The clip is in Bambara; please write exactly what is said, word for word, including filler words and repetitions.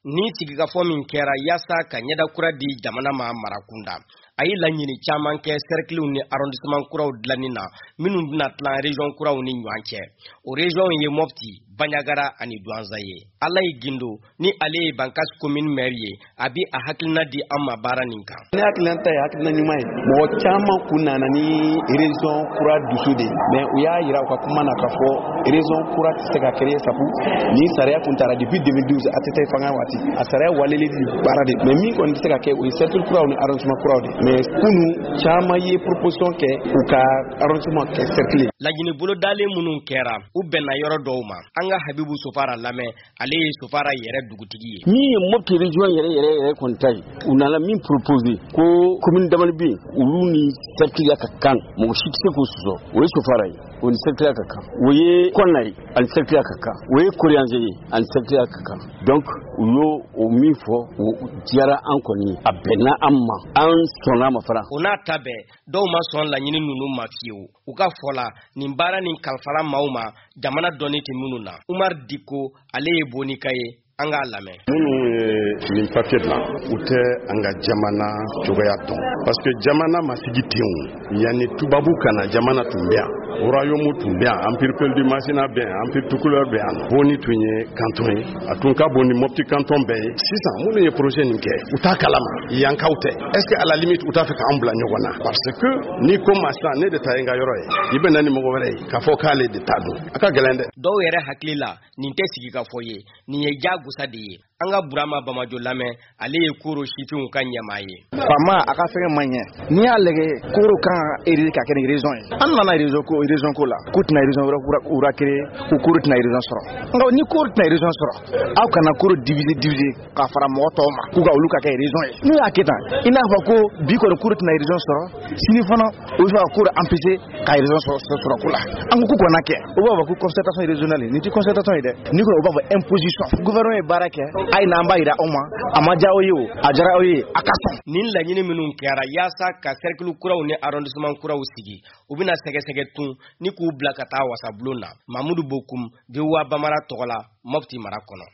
ni sigikafɔ min kɛra yaasa ka ɲɛda kura di jamana ma marakunda a ye laɲini caman kɛ cercles ni arrondissement kuraw dilanni na minnu bɛna tila région kuraw ni ɲɔgɔn cɛ o région ye Mopti, Bandiagara ani Douentza ye. Alayi Gindo ni ale ye Bankassi commune maire ye a bi a hakilina di an ma baara nin kan. Ne hakilina ta ye hakilina ɲuman ye mɔgɔ caman kun nana ni région kura dusu de mais u y'a yira u ka kuma na ka fɔ région kura tɛ se ka créer sabu ni sariya kun taara depuis deux mille douze a tɛ taa fanga waati a sariya waleli baara de mais min kɔni tɛ se ka kɛ o ye cercle kuraw ni arrondissement kuraw de mais kunu caman ye proposition kɛ u ka arrondissement kɛ cercle. Laɲini bolo dalen minnu kɛra u bɛnna yɔrɔ dɔw ma an ka Habibu Sofara lamɛn ale ye Sofara yɛrɛ dugutigi ye. Min ye Mopti région yɛrɛ yɛrɛ yɛrɛ kɔni ta ye u nana min proposer ko commune damani bɛ yen olu ni cercle ka kan mɔgɔ si tɛ se k'o sɔsɔ o ye Sofara ye o ni cercle ka kan o ye Kɔnna ye ani cercle ka kan o ye Korianze ye ani cercle ka kan donc u y'o o min fɔ o diyara an kɔni a bɛnna an ma an sɔnna ma fara. O n'a ta bɛɛ dɔw ma sɔn laɲini ninnu ma fiyewu u ka fɔ la nin baara nin kalifala maaw ma jamana dɔnni tɛ minnu na Umar Diko ale ye Bonika ye an k'a lamɛn. Minnu ye nin papier dilan u tɛ an ka jamana cogoya dɔn parce que jamana ma sigi ten yanni tubabu kana jamana tun bɛ yan royaume tun bɛ yan empire Pel du Masina bɛ yan empire Tukulɛr bɛ yan Boni tun ye canton ye a tun ka bon ni Mopti canton bɛɛ ye sisan minnu ye projet nin kɛ u t'a kalama yankaw tɛ est-ce que à la limite u t'a fɛ k'an bila ɲɔgɔn na parce que ni ko ma sisan ne de ta ye n ka yɔrɔ ye i bɛ na ni mɔgɔ wɛrɛ ye k'a fɔ k'ale de ta don a ka gɛlɛn dɛ. Dɔw yɛrɛ hakili la nin tɛ sigi ka fɔ ye nin ye jagosa de ye an ka Burama Bamajo lamɛn ale ye Koro sifinw ka ɲɛmaa ye. Fama a ka fɛngɛ man ɲɛ n'i y'a lajɛ Koro kan eri ka kɛ ni région ye an nana région ko région ko la k'u tɛna région wɛrɛ wura créer ko Koro tɛna région sɔrɔ nka ni Koro tɛna région sɔrɔ aw kana Koro diviser diviser ka fara mɔgɔ tɔw ma k'u ka olu ka kɛ région ye n'u y'a kɛ tan i n'a fɔ ko bi kɔni Koro tɛna région sɔrɔ sini fana olu b'a Koro empêcher ka région sɔrɔ ko la an ko k'u kana kɛ u b'a fɔ ko concertation régionale nin tɛ concertation ye dɛ ni ko u b'a fɔ imposition gouvernement ye baara kɛ ayi n'an b'a yira aw ma a ma diya aw ye o a diyara aw ye a ka sɔn. Nin laɲini minnu kɛra yaasa ka cercle kuraw ni arrondissement kuraw sigi u bɛna sɛgɛsɛgɛ tun ni k'u bila ka taa wasabulon na Mamudu Bokum V O A Bamara tɔgɔ la Mopti mara kɔnɔ.